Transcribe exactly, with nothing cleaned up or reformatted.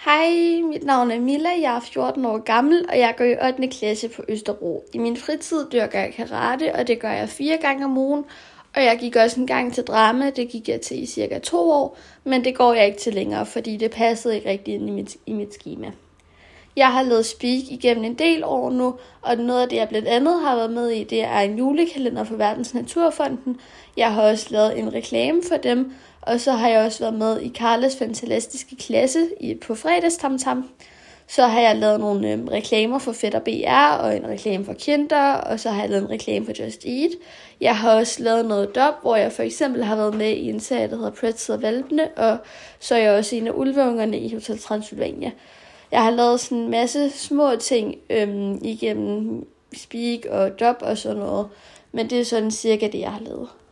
Hej, mit navn er Milla, jeg er fjorten år gammel, og jeg går i ottende klasse på Østerbro. I min fritid dyrker jeg karate, og det gør jeg fire gange om ugen. Og jeg gik også en gang til drama, det gik jeg til i cirka to år, men det går jeg ikke til længere, fordi det passede ikke rigtig ind i mit, i mit schema. Jeg har lavet Speak igennem en del år nu, og noget af det, jeg blandt andet har været med i, det er en julekalender for Verdens Naturfonden. Jeg har også lavet en reklame for dem, og så har jeg også været med i Karlas fantastiske klasse i, på fredagstamtam. Så har jeg lavet nogle øh, reklamer for Fætter B R og en reklame for Kinder, og så har jeg lavet en reklame for Just Eat. Jeg har også lavet noget dub, hvor jeg for eksempel har været med i en serie, der hedder Pretzel og Hvalpene, og så er jeg også en af ulveungerne i Hotel Transylvania. Jeg har lavet sådan en masse små ting øhm, igennem Speak og dub og sådan noget, men det er sådan cirka det, jeg har lavet.